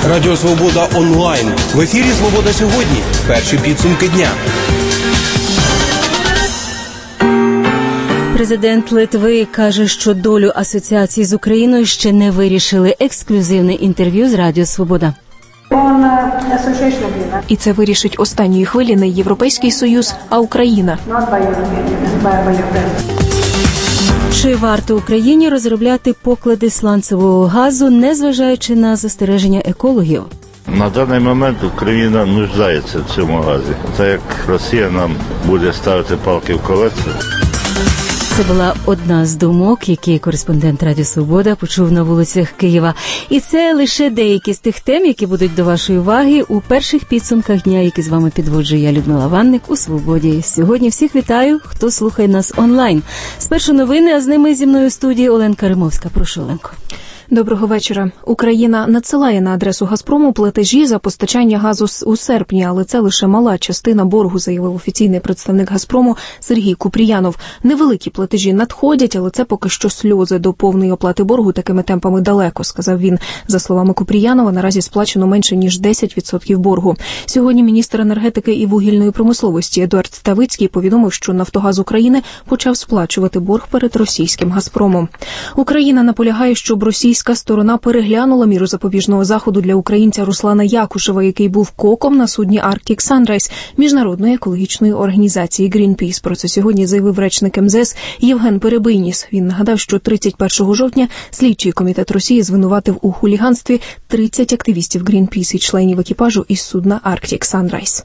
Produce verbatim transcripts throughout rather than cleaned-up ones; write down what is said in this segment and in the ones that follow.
Радіо Свобода онлайн. В ефірі «Свобода сьогодні». Перші підсумки дня. Президент Литви каже, що долю асоціації з Україною ще не вирішили. Ексклюзивне інтерв'ю з Радіо Свобода. І це вирішить останньої хвилі не Європейський Союз, а Україна. Чи варто Україні розробляти поклади сланцевого газу, незважаючи на застереження екологів? На даний момент Україна нуждається в цьому газі. Так як Росія нам буде ставити палки в колеса. Це була одна з думок, які кореспондент Радіо Свобода почув на вулицях Києва. І це лише деякі з тих тем, які будуть до вашої уваги у перших підсумках дня, які з вами підводжу я, Людмила Ванник, у Свободі. Сьогодні всіх вітаю, хто слухає нас онлайн. Спершу новини, а з ними зі мною у студії Оленка Римовська. Прошу, Оленко. Доброго вечора. Україна надсилає на адресу «Газпрому» платежі за постачання газу у серпні, але це лише мала частина боргу, заявив офіційний представник «Газпрому» Сергій Купріянов. Невеликі платежі надходять, але це поки що сльози. До повної оплати боргу такими темпами далеко, сказав він. За словами Купріянова, наразі сплачено менше, ніж десять відсотків боргу. Сьогодні міністр енергетики і вугільної промисловості Едуард Ставицький повідомив, що «Нафтогаз України» почав сплачувати борг перед російським «Газпромом». Україна наполягає, щоб російська сторона переглянула міру запобіжного заходу для українця Руслана Якушева, який був коком на судні Arctic Sunrise міжнародної екологічної організації Greenpeace. Про це сьогодні заявив речник ем зет ес Євген Перебийніс. Він нагадав, що тридцять першого жовтня слідчий комітет Росії звинуватив у хуліганстві тридцять активістів Greenpeace і членів екіпажу із судна Arctic Sunrise.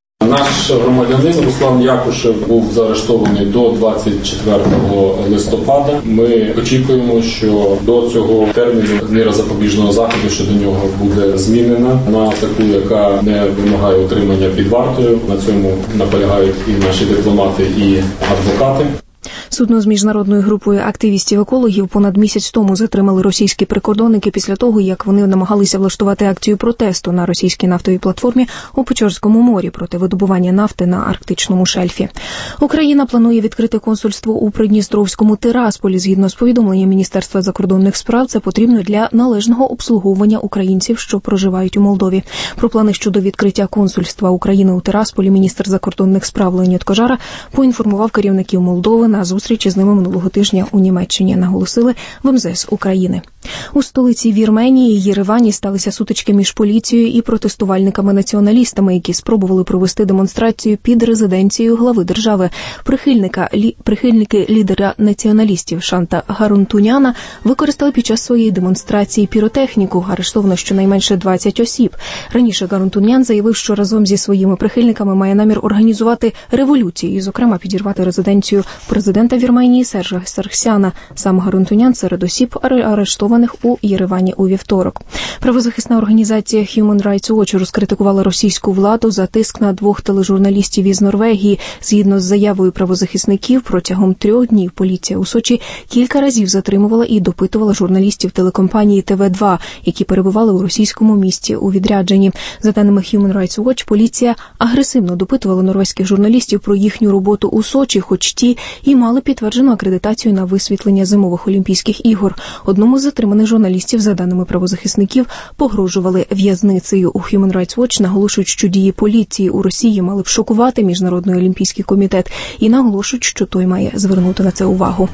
Наш громадянин Руслан Якушев був заарештований до двадцять четвертого листопада. Ми очікуємо, що до цього терміну міра запобіжного заходу щодо нього буде змінена на таку, яка не вимагає утримання під вартою. На цьому наполягають і наші дипломати, і адвокати. Судно з міжнародною групою активістів-екологів понад місяць тому затримали російські прикордонники після того, як вони намагалися влаштувати акцію протесту на російській нафтовій платформі у Печорському морі проти видобування нафти на арктичному шельфі. Україна планує відкрити консульство у Придністровському Тирасполі. Згідно з повідомленням Міністерства закордонних справ, це потрібно для належного обслуговування українців, що проживають у Молдові. Про плани щодо відкриття консульства України у Тирасполі міністр закордонних справ Леонід Кожара поінформував керівників Молдови на зустрічі з ними минулого тижня у Німеччині, наголосили в ем зет ес України. У столиці Вірменії Єревані сталися сутички між поліцією і протестувальниками-націоналістами, які спробували провести демонстрацію під резиденцією глави держави. Прихильника, лі, прихильники лідера націоналістів Шанта Гарунтуняна використали під час своєї демонстрації піротехніку. Арештовано щонайменше двадцять осіб. Раніше Гарунтунян заявив, що разом зі своїми прихильниками має намір організувати революцію і, зокрема, підірвати резиденцію президента Вірменії Сержа Саргсяна. Сам Гарунтунян серед осіб арештованих у Єревані у вівторок. Правозахисна організація Human Rights Watch розкритикувала російську владу за тиск на двох тележурналістів із Норвегії. Згідно з заявою правозахисників, протягом трьох днів поліція у Сочі кілька разів затримувала і допитувала журналістів телекомпанії те ве два, які перебували у російському місті у відрядженні. За даними Human Rights Watch, поліція агресивно допитувала норвезьких журналістів про їхню роботу у Сочі, хоч ті і мали підтверджену акредитацію на висвітлення зимових Олімпійських ігор. Одному з затриманих журналістів, за даними правозахисників, погрожували в'язницею. У Human Rights Watch наголошують, що дії поліції у Росії мали б шокувати Міжнародний олімпійський комітет і наголошують, що той має звернути на це увагу.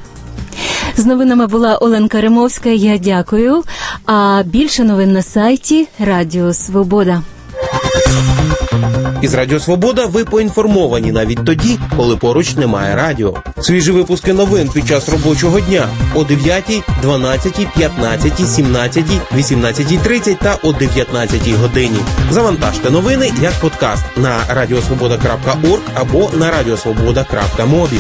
З новинами була Оленка Римовська. Я дякую. А більше новин на сайті Радіо Свобода. Із Радіо Свобода ви поінформовані навіть тоді, коли поруч немає радіо. Свіжі випуски новин під час робочого дня о дев'ятій, дванадцятій, п'ятнадцятій, сімнадцятій, вісімнадцятій тридцять та о дев'ятнадцятій годині. Завантажте новини як подкаст на радіосвобода крапка орг або на радіосвобода крапка мобі.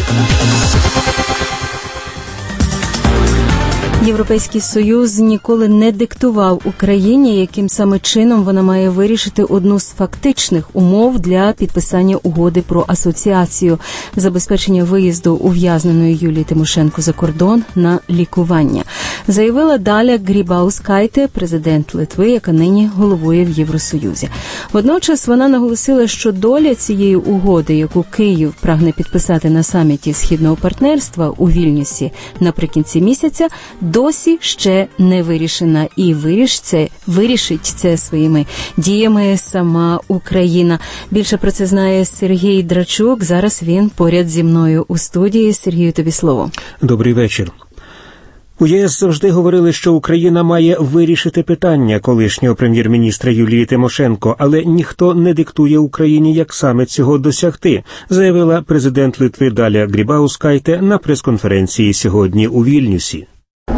Європейський Союз ніколи не диктував Україні, яким саме чином вона має вирішити одну з фактичних умов для підписання угоди про асоціацію – забезпечення виїзду ув'язненої Юлії Тимошенко за кордон на лікування. Заявила Даля Грібаускайте, президент Литви, яка нині головує в Євросоюзі. Водночас вона наголосила, що доля цієї угоди, яку Київ прагне підписати на саміті Східного партнерства у Вільнюсі наприкінці місяця, досі ще не вирішена. І вирішиться, вирішить це своїми діями сама Україна. Більше про це знає Сергій Драчук. Зараз він поряд зі мною у студії. Сергію, тобі слово. Добрий вечір. У ЄС завжди говорили, що Україна має вирішити питання колишнього прем'єр-міністра Юлії Тимошенко, але ніхто не диктує Україні, як саме цього досягти, заявила президент Литви Даля Грібаускайте на прес-конференції сьогодні у Вільнюсі.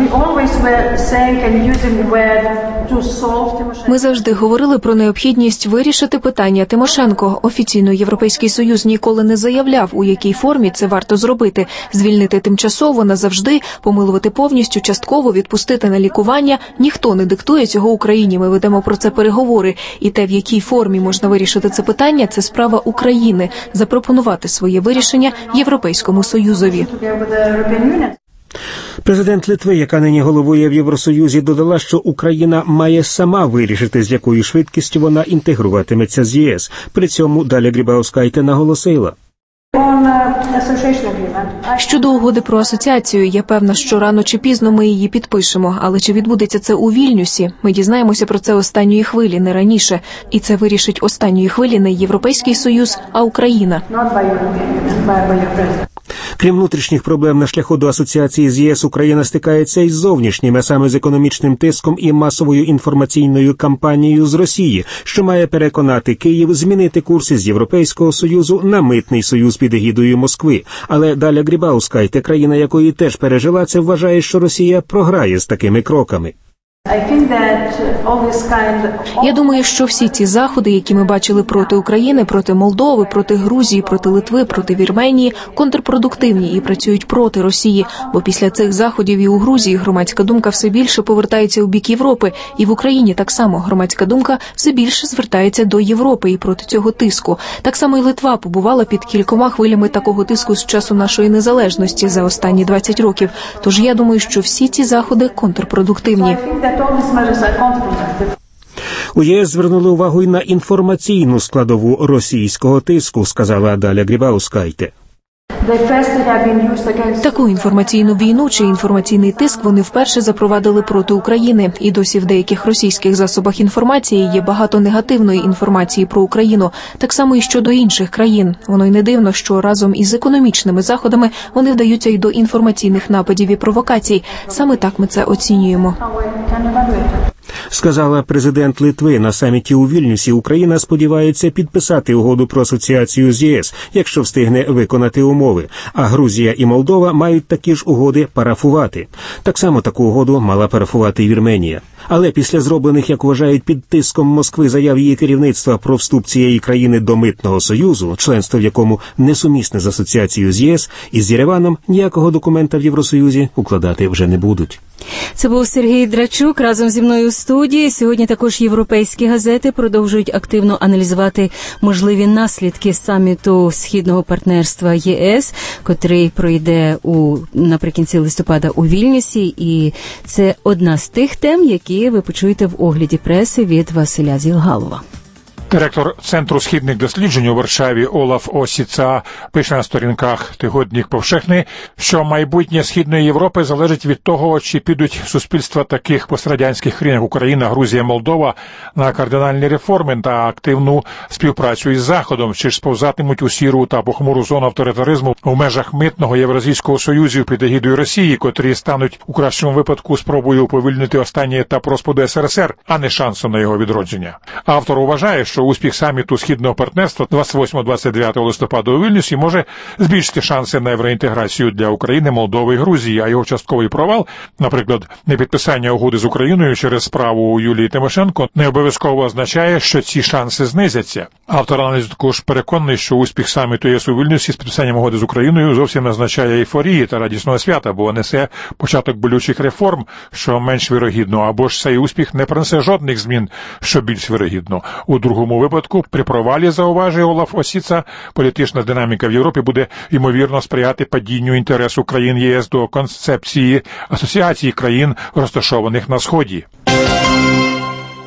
Ми завжди говорили про необхідність вирішити питання Тимошенко. Офіційно Європейський Союз ніколи не заявляв, у якій формі це варто зробити. Звільнити тимчасово, назавжди, помилувати повністю, частково, відпустити на лікування. Ніхто не диктує цього Україні. Ми ведемо про це переговори. І те, в якій формі можна вирішити це питання, це справа України. Запропонувати своє вирішення Європейському Союзові. Президент Литви, яка нині головує в Євросоюзі, додала, що Україна має сама вирішити, з якою швидкістю вона інтегруватиметься з ЄС. При цьому Даля Грібаускайте наголосила. Щодо угоди про асоціацію, я певна, що рано чи пізно ми її підпишемо. Але чи відбудеться це у Вільнюсі? Ми дізнаємося про це останньої хвилі, не раніше. І це вирішить останньої хвилі не Європейський Союз, а Україна. Крім внутрішніх проблем на шляху до асоціації з ЄС, Україна стикається із зовнішнім, а саме з економічним тиском і масовою інформаційною кампанією з Росії, що має переконати Київ змінити курси з Європейського Союзу на митний союз під егідою Москви. Але Даля Грібаускайте, країна якої теж пережила це, вважає, що Росія програє з такими кроками. Я думаю, що всі ці заходи, які ми бачили проти України, проти Молдови, проти Грузії, проти Литви, проти Вірменії, контрпродуктивні і працюють проти Росії. Бо після цих заходів і у Грузії громадська думка все більше повертається у бік Європи. І в Україні так само громадська думка все більше звертається до Європи і проти цього тиску. Так само і Литва побувала під кількома хвилями такого тиску з часу нашої незалежності за останні двадцять років. Тож я думаю, що всі ці заходи контрпродуктивні. У ЄС звернули увагу й на інформаційну складову російського тиску, сказала Даля Грібаускайте. Таку інформаційну війну чи інформаційний тиск вони вперше запровадили проти України. І досі в деяких російських засобах інформації є багато негативної інформації про Україну, так само і щодо інших країн. Воно й не дивно, що разом із економічними заходами вони вдаються й до інформаційних нападів і провокацій. Саме так ми це оцінюємо. Сказала президент Литви. На саміті у Вільнюсі Україна сподівається підписати угоду про асоціацію з ЄС, якщо встигне виконати умови. А Грузія і Молдова мають такі ж угоди парафувати. Так само таку угоду мала парафувати і Вірменія. Але після зроблених, як вважають, під тиском Москви заяв її керівництва про вступ цієї країни до Митного Союзу, членство в якому несумісне з асоціацією з ЄС, із Єреваном ніякого документа в Євросоюзі укладати вже не будуть. Це був Сергій Драчук разом зі мною у студії. Сьогодні також європейські газети продовжують активно аналізувати можливі наслідки саміту Східного партнерства ЄС, котрий пройде у наприкінці листопада у Вільнюсі. І це одна з тих тем, які ви почуєте в огляді преси від Василя Зілгалова. Директор Центру східних досліджень у Варшаві Олаф Осіца пише на сторінках «Тигоднік Повшехний», що майбутнє Східної Європи залежить від того, чи підуть суспільства таких пострадянських країн, як Україна, Грузія, Молдова, на кардинальні реформи та активну співпрацю із Заходом, чи ж сповзатимуть у сіру та похмуру зону авторитаризму в межах митного Євразійського Союзу під егідою Росії, котрі стануть у кращому випадку спробою уповільнити останній етап розпаду ес ер ес ер, а не шансом на його відродження. Автор вважає, що що успіх саміту Східного партнерства двадцять восьмого - двадцять дев'ятого листопада у Вільнюсі може збільшити шанси на євроінтеграцію для України, Молдови і Грузії, а його частковий провал, наприклад, непідписання угоди з Україною через справу Юлії Тимошенко, не обов'язково означає, що ці шанси знизяться. Автор аналізу також переконаний, що успіх саміту ЄС у Вільнюсі з підписанням угоди з Україною зовсім не означає ейфорії та радісного свята, бо несе початок болючих реформ, що менш вірогідно, або ж цей успіх не принесе жодних змін, що більш вірогідно. У другому випадку, при провалі, зауважує Олаф Осіца, політична динаміка в Європі буде, ймовірно, сприяти падінню інтересу країн ЄС до концепції асоціації країн, розташованих на Сході.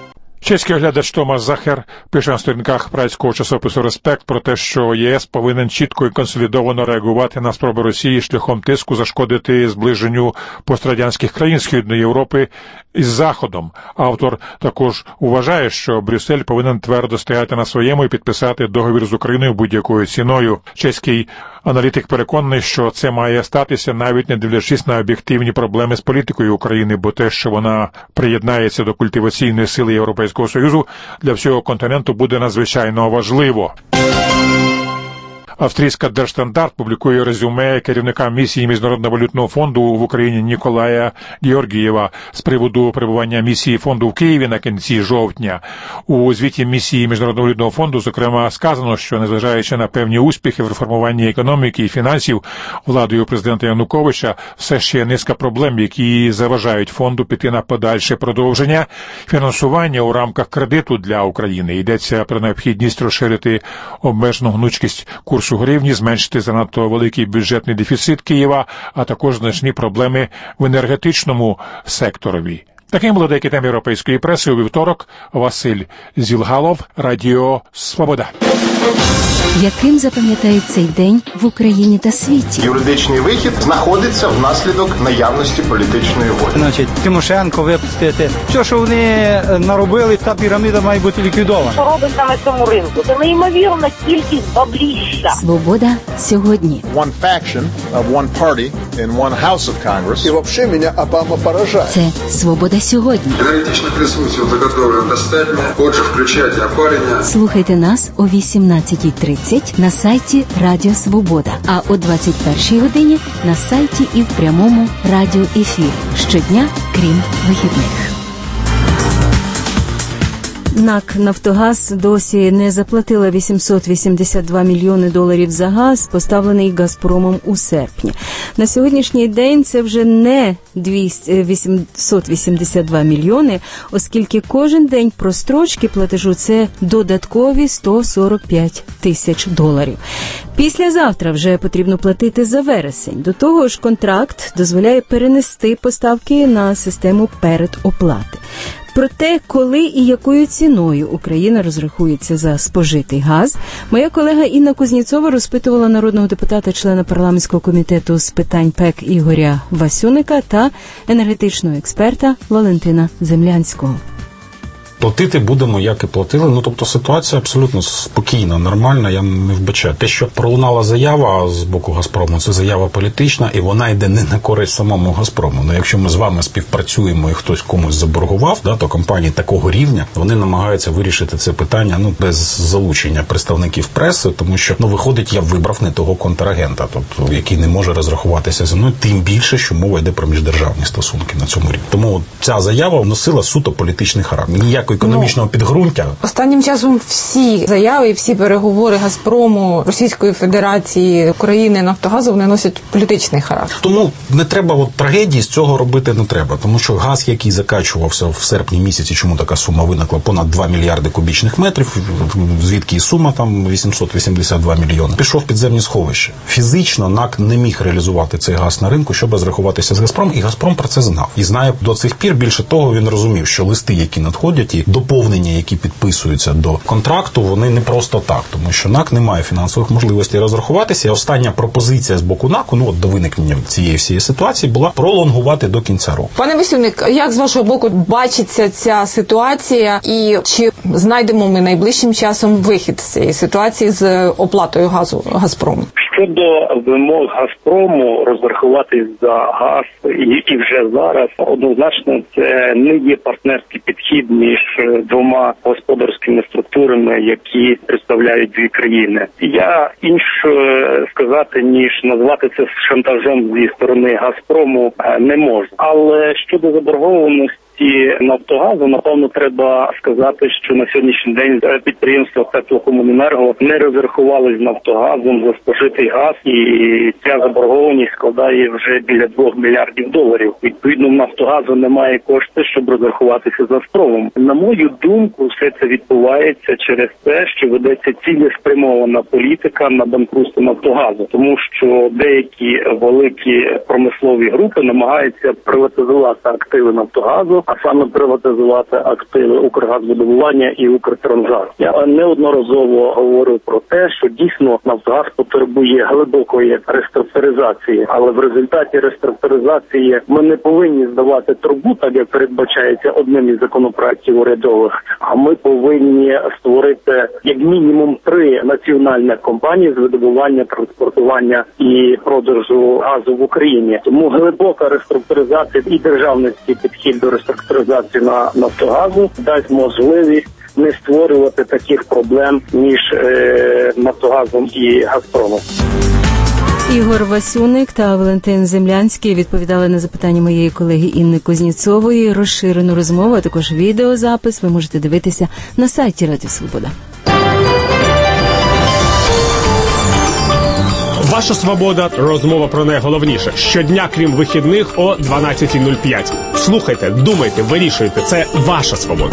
Чеський оглядач Томас Захер пише на сторінках празького часопису «Респект» про те, що ЄС повинен чітко і консолідовано реагувати на спроби Росії шляхом тиску зашкодити зближенню пострадянських країн Східної Європи із Заходом. Автор також вважає, що Брюссель повинен твердо стояти на своєму і підписати договір з Україною будь-якою ціною. Чеський аналітик переконаний, що це має статися, навіть не дивлячись на об'єктивні проблеми з політикою України, бо те, що вона приєднається до культиваційної сили Європейського Союзу, для всього континенту буде надзвичайно важливо. Австрійська Держстандарт публікує резюме керівника місії Міжнародного валютного фонду в Україні Ніколая Георгієва з приводу перебування місії фонду в Києві на кінці жовтня. У звіті місії Міжнародного валютного фонду, зокрема, сказано, що незважаючи на певні успіхи в реформуванні економіки і фінансів владою президента Януковича, все ще є низка проблем, які заважають фонду піти на подальше продовження фінансування у рамках кредиту для України. Йдеться про необхідність розширити обмежену гнучкість курсу гривні, зменшити занадто великий бюджетний дефіцит Києва, а також значні проблеми в енергетичному секторові. Таким були деякі теми європейської преси у вівторок. Василь Зілгалов, Радіо Свобода. Яким запам'ятають цей день в Україні та світі? Юридичний вихід знаходиться внаслідок наявності політичної волі. Значить, Тимошенко випустити. Все, що вони наробили, та піраміда має бути ліквідована. Що робиться на цьому ринку? Це неймовірна кількість бабліща. Свобода сьогодні. One faction of one party in one house of Congress. І взагалі мене Обама поражає. Це Свобода сьогодні. Енергетичних ресурсів заготовлено достатньо. Отже, включайте опалення. Слухайте нас о вісімнадцятій тридцять на сайті Радіо Свобода, а о двадцять першій годині на сайті і в прямому радіоефірі. Щодня, крім вихідних. НАК «Нафтогаз» досі не заплатила вісімсот вісімдесят два мільйони доларів за газ, поставлений «Газпромом» у серпні. На сьогоднішній день це вже не вісімсот вісімдесят два мільйони, оскільки кожен день прострочки платежу – це додаткові сто сорок п'ять тисяч доларів. Післязавтра вже потрібно платити за вересень. До того ж, контракт дозволяє перенести поставки на систему передоплати. Про те, коли і якою ціною Україна розрахується за спожитий газ, моя колега Інна Кузніцова розпитувала народного депутата, члена парламентського комітету з питань ПЕК Ігоря Васюника та енергетичного експерта Валентина Землянського. Платити будемо, як і платили. Ну, тобто ситуація абсолютно спокійна, нормальна, я не вбачаю. Те, що пролунала заява з боку «Газпрому», це заява політична, і вона йде не на користь самому «Газпрому». Ну, якщо ми з вами співпрацюємо і хтось комусь заборгував, да, то компанії такого рівня, вони намагаються вирішити це питання, ну, без залучення представників преси, тому що, ну, виходить, я вибрав не того контрагента, тобто, який не може розрахуватися зі мною, тим більше, що мова йде про міждержавні стосунки на цьому рівні. Тому ця заява носила суто політичний характер. Ніяк економічного ну, підґрунтя. Останнім часом всі заяви і всі переговори «Газпрому», Російської Федерації, України, «Нафтогазу» вони носять політичний характер. Тому не треба, от трагедії з цього робити не треба, тому що газ, який закачувався в серпні місяці, чому така сума виникла, понад два мільярди кубічних метрів, звідки і сума там вісімсот вісімдесят два мільйони, пішов в підземні сховища. Фізично НАК не міг реалізувати цей газ на ринку, щоб розрахуватися з «Газпромом», і «Газпром» про це знав. І знає до цих пір, більше того, він розумів, що листи, які надходять, і доповнення, які підписуються до контракту, вони не просто так, тому що НАК не має фінансових можливостей розрахуватися. І остання пропозиція з боку НАКу, ну от до виникнення цієї всієї ситуації, була пролонгувати до кінця року. Пане Васюник, як з вашого боку бачиться ця ситуація і чи знайдемо ми найближчим часом вихід з цієї ситуації з оплатою газу «Газпрому»? Щодо вимог «Газпрому» розрахуватись за газ і, і вже зараз, однозначно це не є партнерський підхід між двома господарськими структурами, які представляють дві країни. Я інше сказати, ніж назвати це шантажем зі сторони «Газпрому» не можу. Але щодо заборгованості «Нафтогазу», напевно, треба сказати, що на сьогоднішній день підприємства «Теплокомуненерго» не розрахувались з «Нафтогазом» за спожитий газ, і ця заборгованість складає вже біля двох мільярдів доларів. Відповідно, в «Нафтогазу» немає коштів, щоб розрахуватися з «Газпромом». На мою думку, все це відбувається через те, що ведеться цілеспрямована політика на банкрутство «Нафтогазу», тому що деякі великі промислові групи намагаються приватизувати активи «Нафтогазу», а саме приватизувати активи Укргазвидобування і Укртрансгаз. Я неодноразово говорив про те, що дійсно Нафтогаз потребує глибокої реструктуризації, але в результаті реструктуризації ми не повинні здавати трубу, так як передбачається одним із законопроєктів урядових, а ми повинні створити як мінімум три національних компанії з видобування, транспортування і продажу газу в Україні. Тому глибока реструктуризація і державницький підхід до реструктуризації на Нафтогазу дасть можливість не створювати таких проблем між е, Нафтогазом і Газпромом. Ігор Васюник та Валентин Землянський відповідали на запитання моєї колеги Інни Кузнєцової. Розширену розмову, а також відеозапис ви можете дивитися на сайті Радіо Свобода. Ваша свобода. Розмова про найголовніше. Щодня, крім вихідних, о дванадцята нуль п'ять. Слухайте, думайте, вирішуйте. Це ваша свобода.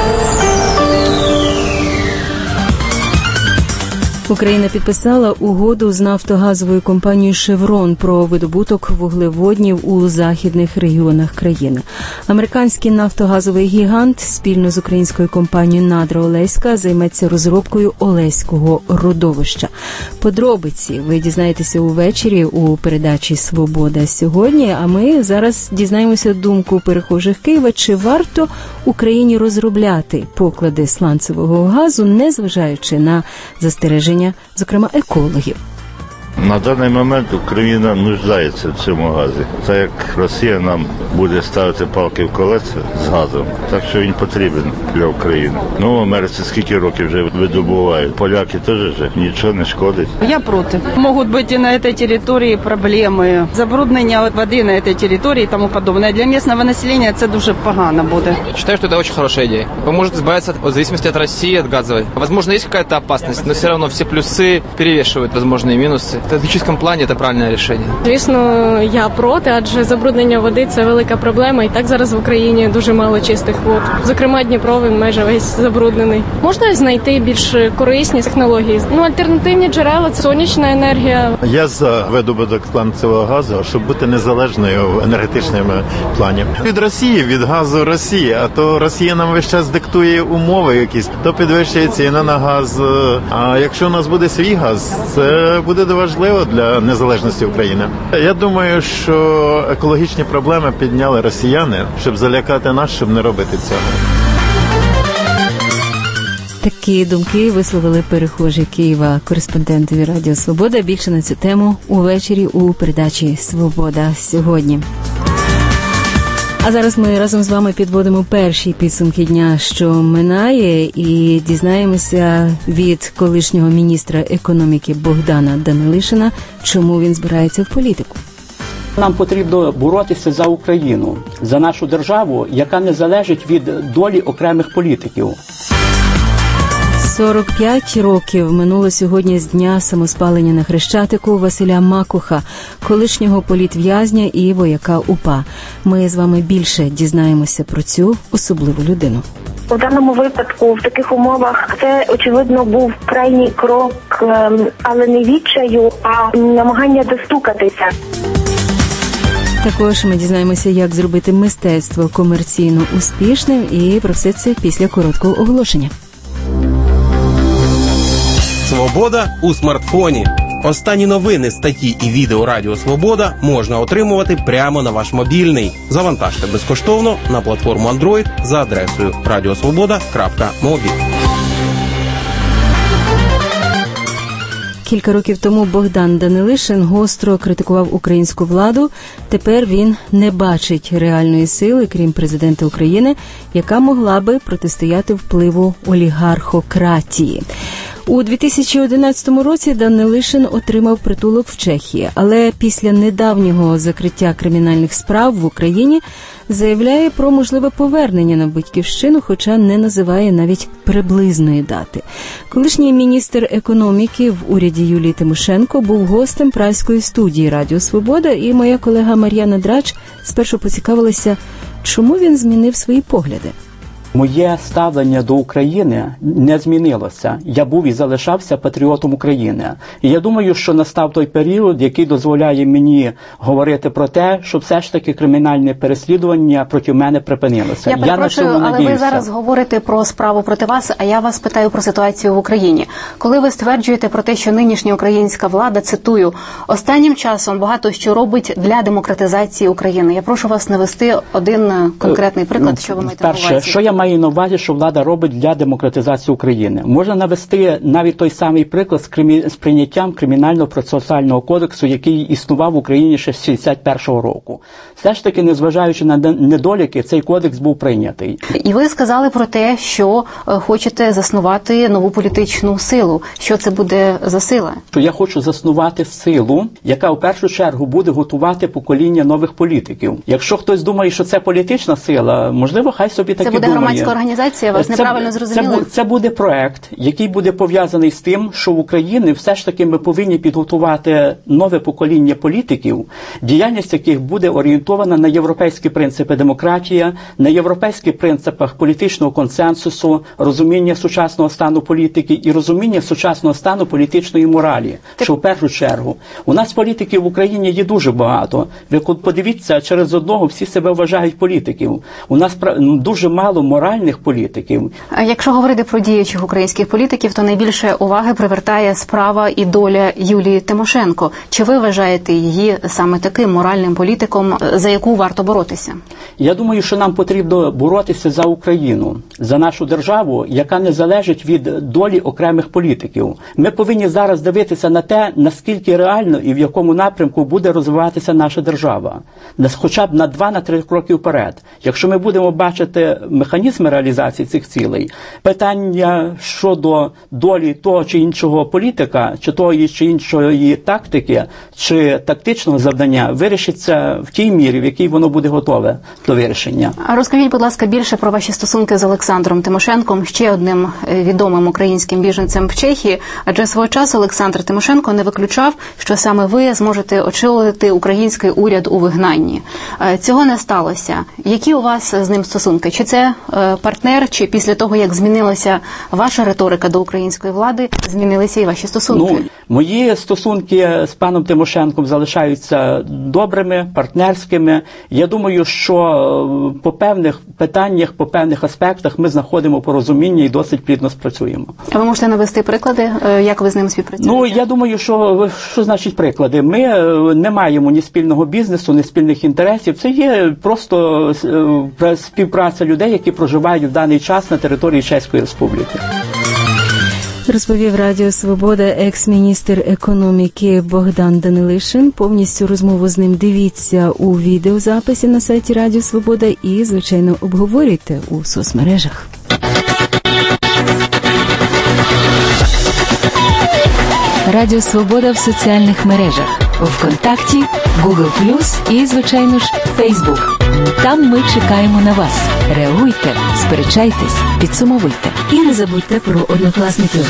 Україна підписала угоду з нафтогазовою компанією «Шеврон» про видобуток вуглеводнів у західних регіонах країни. Американський нафтогазовий гігант спільно з українською компанією «Надра Олеська» займеться розробкою Олеського родовища. Подробиці ви дізнаєтеся увечері у передачі «Свобода сьогодні», а ми зараз дізнаємося думку перехожих Києва, чи варто Україні розробляти поклади сланцевого газу, незважаючи на застереження, зокрема екологів. На даний момент Україна нуждається в цьому газі. Так як Росія нам буде ставити палки в колеса з газом, так що він потрібен для України. Ну, в Америці скільки років вже видобувають. Поляки теж вже нічого не шкодить. Я проти. Можуть бути на цій території проблеми. Забруднення води на цій території і тому подобне. Для місцевого населення це дуже погано буде. Считаю, что это очень хорошая идея. Поможет избавиться от зависимости от России, от газовой. Возможно, есть какая-то опасность, но все равно все плюсы перевешивают возможные минусы. В стратегическом плане це правильне рішення. Звісно, я проти, адже забруднення води – це велика проблема. І так зараз в Україні дуже мало чистих вод. Зокрема, Дніпро, він майже весь забруднений. Можна знайти більш корисні технології. Ну, альтернативні джерела – це сонячна енергія. Я за видобуток сланцевого газу, щоб бути незалежною в енергетичному плані. Від Росії, від газу Росії, а то Росія нам весь час диктує умови якісь, то підвищує ціна на газ. А якщо у нас буде свій газ, це буде важливо для незалежності України. Я думаю, що екологічні проблеми підняли росіяни, щоб залякати нас, щоб не робити цього. Такі думки висловили перехожі Києва кореспондентові Радіо Свобода. Більше на цю тему увечері у передачі «Свобода сьогодні». А зараз ми разом з вами підводимо перші підсумки дня, що минає, і дізнаємося від колишнього міністра економіки Богдана Данилишина, чому він збирається в політику. Нам потрібно боротися за Україну, за нашу державу, яка не залежить від долі окремих політиків. сорок п'ять років минуло сьогодні з дня самоспалення на Хрещатику Василя Макуха, колишнього політв'язня і вояка УПА. Ми з вами більше дізнаємося про цю особливу людину. У даному випадку, в таких умовах, це, очевидно, був крайній крок, але не відчаю, а намагання достукатися. Також ми дізнаємося, як зробити мистецтво комерційно успішним, і про все це після короткого оголошення. Свобода у смартфоні. Останні новини, статті і відео Радіо Свобода можна отримувати прямо на ваш мобільний. Завантажте безкоштовно на платформу Android за адресою радіосвобода крапка мобі. Кілька років тому Богдан Данилишин гостро критикував українську владу. Тепер він не бачить реальної сили, крім президента України, яка могла би протистояти впливу олігархократії. У дві тисячі одинадцятому році Данилишин отримав притулок в Чехії, але після недавнього закриття кримінальних справ в Україні заявляє про можливе повернення на батьківщину, хоча не називає навіть приблизної дати. Колишній міністр економіки в уряді Юлії Тимошенко був гостем празької студії Радіо Свобода, і моя колега Мар'яна Драч спершу поцікавилася, чому він змінив свої погляди. Моє ставлення до України не змінилося. Я був і залишався патріотом України. І я думаю, що настав той період, який дозволяє мені говорити про те, що все ж таки кримінальне переслідування проти мене припинилося. Я перепрошую, я на але ви зараз говорите про справу проти вас, а я вас питаю про ситуацію в Україні. Коли ви стверджуєте про те, що нинішня українська влада, цитую, останнім часом багато що робить для демократизації України. Я прошу вас навести один конкретний приклад, що ви маєте на увазі. Перше, що я маю на увазі, що влада робить для демократизації України? Можна навести навіть той самий приклад з, кримі... з прийняттям Кримінального процесуального кодексу, який існував в Україні ще з шістдесят першого року. Все ж таки, незважаючи на недоліки, цей кодекс був прийнятий. І ви сказали про те, що хочете заснувати нову політичну силу. Що це буде за сила? Що я хочу заснувати силу, яка в першу чергу буде готувати покоління нових політиків. Якщо хтось думає, що це політична сила, можливо, хай собі таки думає. Це буде громадська організація, вас це, неправильно зрозуміли? Це, це буде проект, який буде пов'язаний з тим, що в Україні все ж таки ми повинні підготувати нове покоління політиків, діяльність яких буде орієнтована на європейські принципи демократії, на європейських принципах політичного консенсусу, розуміння сучасного стану політики і розуміння сучасного стану політичної моралі. Ти... Що в першу чергу у нас політиків в Україні є дуже багато. Ви подивіться, через одного всі себе вважають політиків. У нас дуже мало моральних політиків. А якщо говорити про діючих українських політиків, то найбільше уваги привертає справа і доля Юлії Тимошенко. Чи ви вважаєте її саме таким моральним політиком, за яку варто боротися? Я думаю, що нам потрібно боротися за Україну, за нашу державу, яка не залежить від долі окремих політиків. Ми повинні зараз дивитися на те, наскільки реально і в якому напрямку буде розвиватися наша держава. Хоча б на два-на три кроки вперед. Якщо ми будемо бачити механізми реалізації цих цілей, питання щодо долі того чи іншого політика, чи тої чи іншої тактики, чи тактичного завдання вирішиться в тій мірі, в якій воно буде готове до вирішення. А розкажіть, будь ласка, більше про ваші стосунки з Олександром Тимошенком, ще одним відомим українським біженцем в Чехії, адже свого часу Олександр Тимошенко не виключав, що саме ви зможете очолити український уряд у вигнанні. Цього не сталося. Які у вас з ним стосунки? Чи це партнер, чи після того, як змінилася ваша риторика до української влади, змінилися і ваші стосунки? Ну, мої стосунки з паном Тимошенком залишаються добрими, партнерськими. Я думаю, що по певних питаннях, по певних аспектах ми знаходимо порозуміння і досить плідно спрацюємо. А ви можете навести приклади, як ви з ним співпрацюєте? Ну, я думаю, що, що значить приклади? Ми не маємо ні спільного бізнесу, ні спільних інтересів. Це є просто співпраця людей, які проживають в даний час на території Чеської Республіки. Розповів Радіо Свобода екс-міністр економіки Богдан Данилишин. Повністю розмову з ним дивіться у відеозаписі на сайті Радіо Свобода і, звичайно, обговорюйте у соцмережах. Радіо Свобода в соціальних мережах. ВКонтакті, Google плюс і, звичайно ж, Фейсбук. Там ми чекаємо на вас. Реагуйте, сперечайтесь, підсумовуйте. І не забудьте про Однокласників.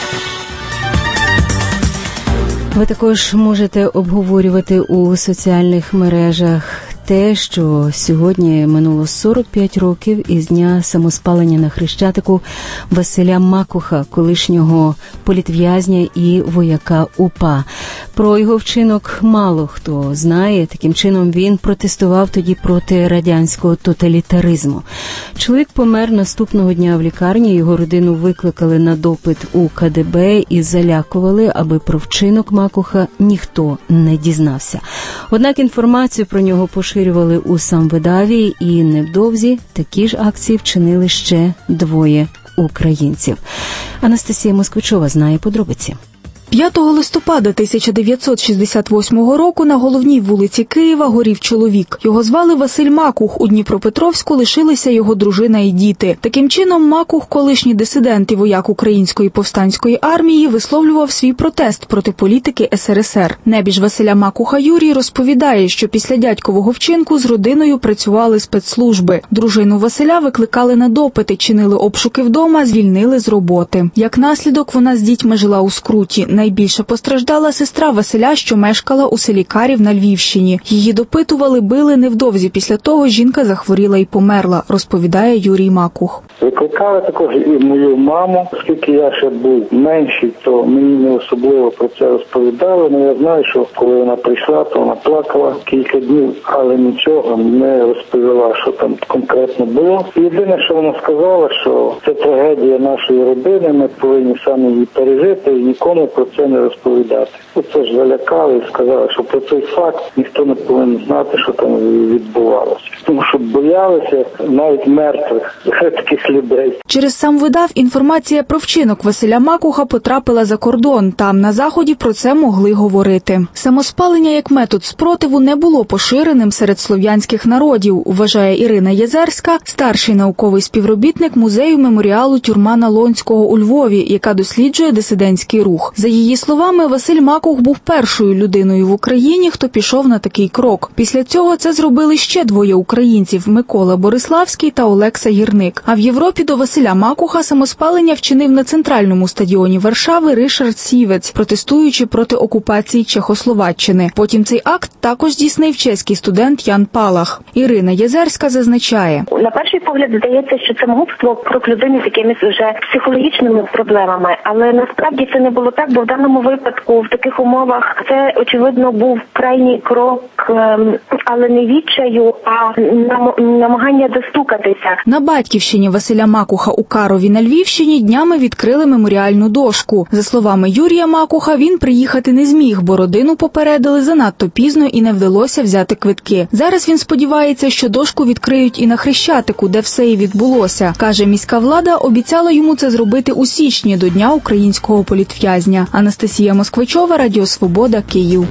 Ви також можете обговорювати у соціальних мережах те, що сьогодні минуло сорок п'ять років із дня самоспалення на Хрещатику Василя Макуха, колишнього політв'язня і вояка УПА. Про його вчинок мало хто знає. Таким чином він протестував тоді проти радянського тоталітаризму. Чоловік помер наступного дня в лікарні. Його родину викликали на допит у ка де бе і залякували, аби про вчинок Макуха ніхто не дізнався. Однак інформацію про нього поширювали у самвидаві, і невдовзі такі ж акції вчинили ще двоє українців. Анастасія Москвичова знає подробиці. п'ятого листопада тисяча дев'ятсот шістдесят восьмого року на головній вулиці Києва горів чоловік. Його звали Василь Макух. У Дніпропетровську лишилися його дружина і діти. Таким чином, Макух, колишній дисидент і вояк Української повстанської армії, висловлював свій протест проти політики ес ер ес ер. Небіж Василя Макуха Юрій розповідає, що після дядькового вчинку з родиною працювали спецслужби. Дружину Василя викликали на допити, чинили обшуки вдома, звільнили з роботи. Як наслідок, вона з дітьми жила у скруті. найбільше постраждала сестра Василя, що мешкала у селі Карів на Львівщині. Її допитували, били невдовзі після того жінка захворіла і померла, розповідає Юрій Макух. Викликали також і мою маму, оскільки я ще був менший, то мені не особливо про це розповідали, але я знаю, що коли вона прийшла, то вона плакала кілька днів, але нічого не розповіла, що там конкретно було. Єдине, що вона сказала, що це трагедія нашої родини, ми повинні самі її пережити і нікому про це не розповідати. Оце ж залякали і сказали, що про цей факт ніхто не повинен знати, що там відбувалося. Тому що боялися навіть мертвих таких людей. Через сам видав інформація про вчинок Василя Макуха потрапила за кордон. Там на Заході про це могли говорити. Самоспалення як метод спротиву не було поширеним серед слов'янських народів, вважає Ірина Єзерська, старший науковий співробітник музею меморіалу Тюрма Налонського у Львові, яка досліджує дисидентський рух. За її словами, Василь Макух був першою людиною в Україні, хто пішов на такий крок. Після цього це зробили ще двоє українців – Микола Бориславський та Олекса Гірник. А в Європі до Василя Макуха самоспалення вчинив на центральному стадіоні Варшави Ришард Сівець, протестуючи проти окупації Чехословаччини. Потім цей акт також здійснив чеський студент Ян Палах. Ірина Єзерська зазначає. На перший погляд здається, що це могутство крок людини з якимись вже психологічними проблемами, але насправді це не було так, бо в даному випадку в таких умовах це, очевидно, був крайній крок, але не відчаю, а намагання достукатися. На батьківщині Василя Макуха у Карові на Львівщині днями відкрили меморіальну дошку. За словами Юрія Макуха, він приїхати не зміг, бо родину попередили занадто пізно і не вдалося взяти квитки. Зараз він сподівається, що дошку відкриють і на Хрещатику, де все і відбулося. Каже, міська влада обіцяла йому це зробити у січні до Дня українського політв'язня. Анастасія Москвичова, Радіо Свобода, Київ.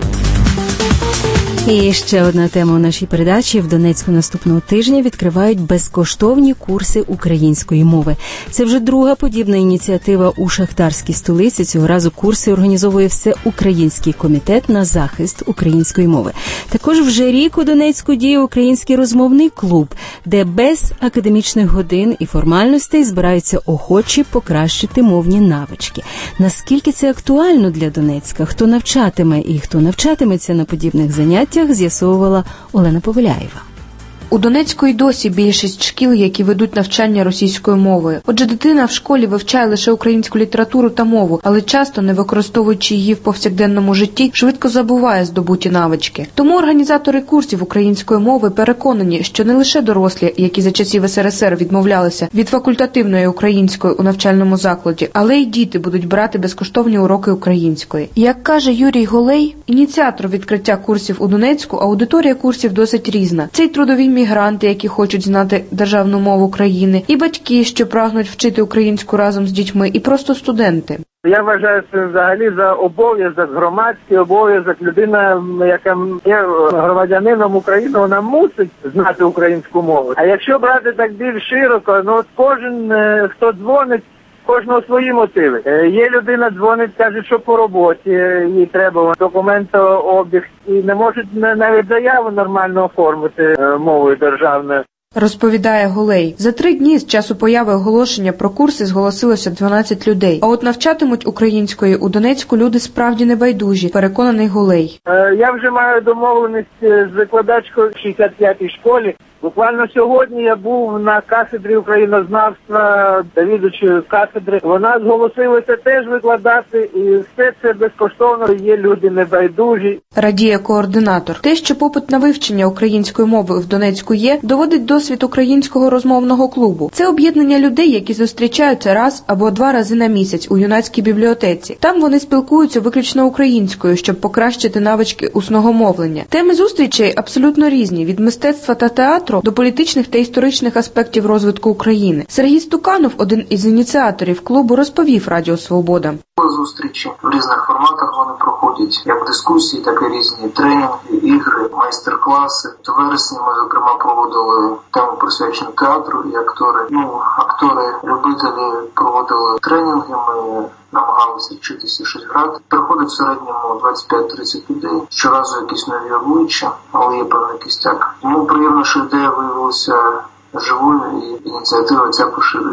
І ще одна тема у нашій передачі. В Донецьку наступного тижня відкривають безкоштовні курси української мови. Це вже друга подібна ініціатива у шахтарській столиці. Цього разу курси організовує Всеукраїнський комітет на захист української мови. Також вже рік у Донецьку діє Український розмовний клуб, де без академічних годин і формальностей збираються охочі покращити мовні навички. Наскільки це актуально для Донецька? Хто навчатиме і хто навчатиметься на подібних заняттях, з'ясовувала Олена Повеляєва. У Донецьку й досі більшість шкіл, які ведуть навчання російською мовою. Отже, дитина в школі вивчає лише українську літературу та мову, але часто, не використовуючи її в повсякденному житті, швидко забуває здобуті навички. Тому організатори курсів української мови переконані, що не лише дорослі, які за часів ес ер ес ер відмовлялися від факультативної української у навчальному закладі, але й діти будуть брати безкоштовні уроки української. Як каже Юрій Голей, ініціатор відкриття курсів у Донецьку, аудиторія курсів досить різна. Це й трудові мігранти, які хочуть знати державну мову країни, і батьки, що прагнуть вчити українську разом з дітьми, і просто студенти. Я вважаю, це взагалі за обов'язок, громадський обов'язок. Людина, яка є громадянином України, вона мусить знати українську мову. А якщо брати так більш широко, ну от кожен, хто дзвонить, кожного свої мотиви. Є людина, дзвонить, каже, що по роботі їй треба документообіг, і не можуть навіть заяву нормально оформити мовою державною. Розповідає Голей. За три дні з часу появи оголошення про курси зголосилося дванадцять людей. А от навчатимуть української у Донецьку люди справді небайдужі, переконаний Голей. Я вже маю домовленість з викладачкою в шістдесят п'ятій школі. Буквально сьогодні я був на кафедрі українознавства, завідувачою кафедри. Вона зголосилася теж викладати, і все це безкоштовно, є люди небайдужі. Радіє координатор. Те, що попит на вивчення української мови в Донецьку є, доводить досвід Українського розмовного клубу. Це об'єднання людей, які зустрічаються раз або два рази на місяць у юнацькій бібліотеці. Там вони спілкуються виключно українською, щоб покращити навички усного мовлення. Теми зустрічей абсолютно різні, від мистецтва та театру до політичних та історичних аспектів розвитку України. Сергій Стуканов, один із ініціаторів клубу, розповів Радіо Свобода. Зустрічі в різних форматах вони проходять, як дискусії, так і різні тренінги, ігри, майстер-класи. В вересні ми, зокрема, проводили тему присвячену театру і актори. Ну, актори-любителі проводили тренінги, ми намагалися вчитися щось грати. Приходить в середньому двадцять п'ять тридцять людей. Щоразу якісь нові обличчя, але є певний кістяк. Тому приємно, що ідея виявилася живою і ініціатива ця поширюється.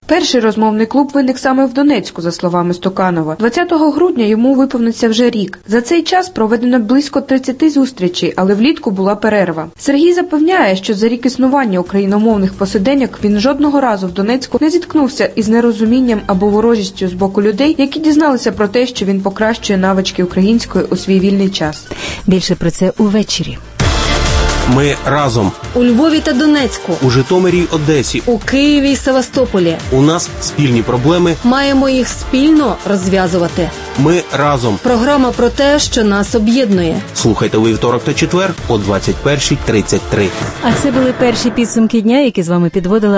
Перший розмовний клуб виник саме в Донецьку, за словами Стуканова. двадцятого грудня йому виповниться вже рік. За цей час проведено близько тридцяти зустрічей, але влітку була перерва. Сергій запевняє, що за рік існування україномовних посиденьок він жодного разу в Донецьку не зіткнувся із нерозумінням або ворожістю з боку людей, які дізналися про те, що він покращує навички української у свій вільний час. Більше про це увечері. Ми разом. У Львові та Донецьку. У Житомирі й Одесі. У Києві й Севастополі. У нас спільні проблеми. Маємо їх спільно розв'язувати. Ми разом. Програма про те, що нас об'єднує. Слухайте у вівторок та четвер о двадцять першій тридцять три. А це були перші підсумки дня, які з вами підводила